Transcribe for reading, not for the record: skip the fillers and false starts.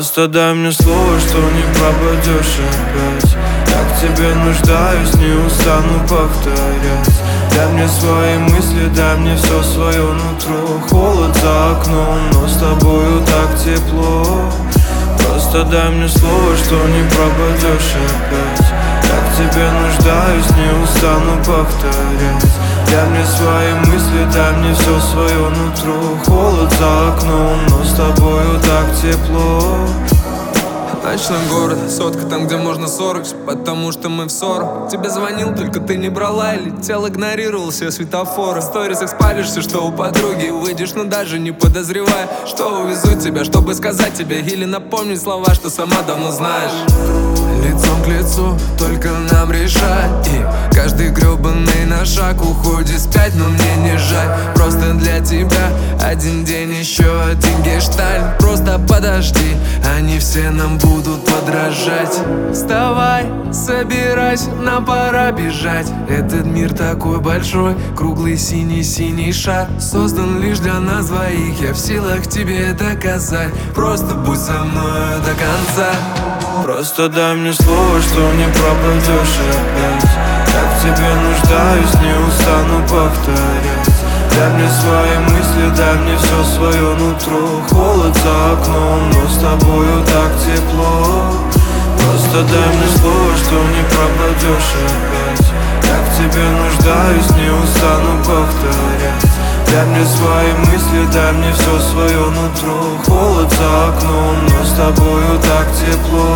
Просто дай мне слово, что не пропадешь опять. Я к тебе нуждаюсь, не устану повторять. Дай мне свои мысли, дай мне все свое нутро. Холод за окном, но с тобою так тепло. Просто дай мне слово, что не пропадешь опять. Я к тебе нуждаюсь, не устану повторять. Дай мне свои мысли, дай мне все свое нутро. Холод за окном, но с тобою так тепло. Ночной город, сотка там, где можно 40, потому что мы в ссору. Тебе звонил, только ты не брала и летел, игнорировал все светофоры. В сторисах спалишься, что у подруги выйдешь, но даже не подозревая, что увезу тебя, чтобы сказать тебе или напомнить слова, что сама давно знаешь. Лицом к лицу, только нам решать. И каждый гребаный на шаг уходит спять, но мне не жаль. Просто для тебя один день, еще один гештальт. Просто подожди, они все нам будут подражать. Вставай, собирайся, нам пора бежать. Этот мир такой большой, круглый синий-синий шар. Создан лишь для нас двоих, я в силах тебе доказать. Просто будь со мной до конца. Просто дай мне слово, что не пропадешь опять. Я к тебе нуждаюсь, не устану повторять. Дай мне свои мысли, дай мне все свое нутро. Холод за окном, но с тобою так тепло. Просто дай мне слово, что не пропадешь опять. Я к тебе нуждаюсь, не устану повторять. Дай мне свои мысли, дай мне все свое нутро. Холод за окном, но с тобою так тепло.